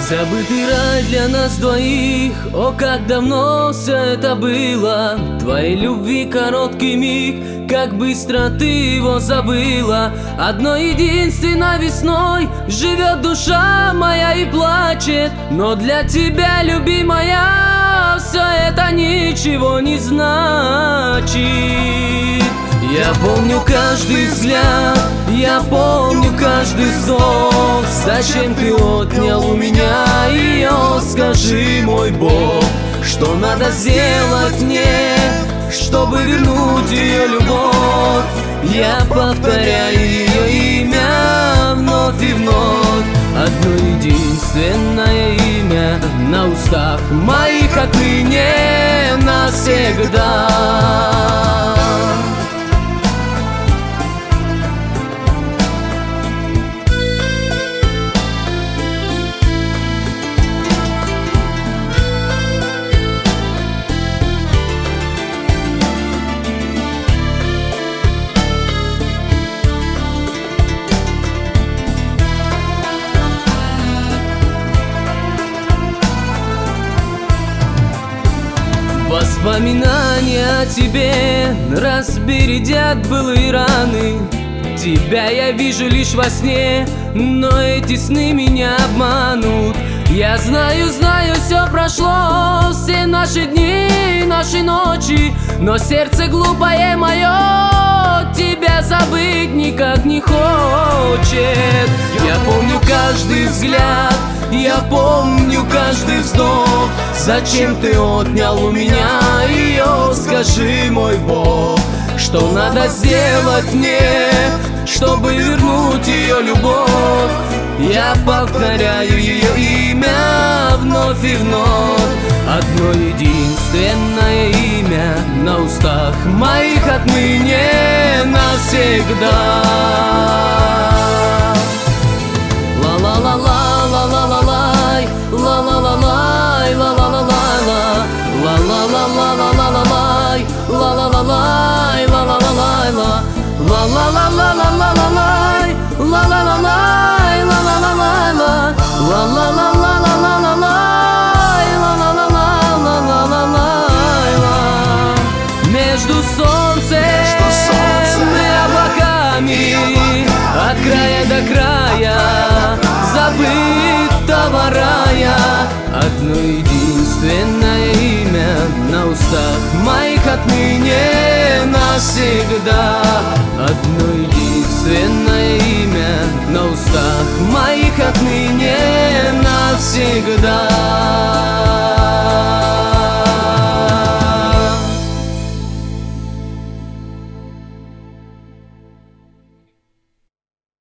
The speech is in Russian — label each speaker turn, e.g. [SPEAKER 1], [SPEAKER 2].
[SPEAKER 1] Забытый рай для нас двоих, о, как давно все это было. Твоей любви короткий миг, как быстро ты его забыла. Одной единственной весной живет душа моя и плачет, но для тебя, любимая, все это ничего не значит. Я помню каждый взгляд, я помню каждый вздох. Зачем ты отнял у меня ее? Скажи, мой Бог, что надо сделать мне, чтобы вернуть ее любовь? Я повторяю ее имя вновь и вновь. Одно единственное имя на устах моих отныне навсегда. Воспоминания о тебе разбередят былые раны. Тебя я вижу лишь во сне, но эти сны меня обманут. Я знаю, все прошло, все наши дни, наши ночи, но сердце глупое мое тебя забыть никак не хочет. Я помню каждый взгляд, я помню каждый вздох. Зачем ты отнял у меня ее? Скажи, мой Бог, что надо сделать мне, чтобы вернуть ее любовь? Я повторяю ее имя вновь и вновь. Одно единственное имя на устах моих отныне навсегда. Ла-ла-ла-ла-ла-ла-ла-лай, ла-ла-ла-лай, ла-ла-ла-ла-ла, ла-ла-ла-ла-ла-ла-лай, ла-ла-ла-лай, ла-ла-ла-лай, ла-ла-ла-ла-ла-ла-лай, ла-ла-ла-лай, ла-ла-ла-лай, ла-ла-ла-ла-ла-ла-лай, ла-ла-ла-ла-ла-ла-лай. Между солнцем и облаками, от края до края забытого рая. Одно единственное имя на устах моих отныне навсегда. Одно единственное имя на устах моих отныне навсегда.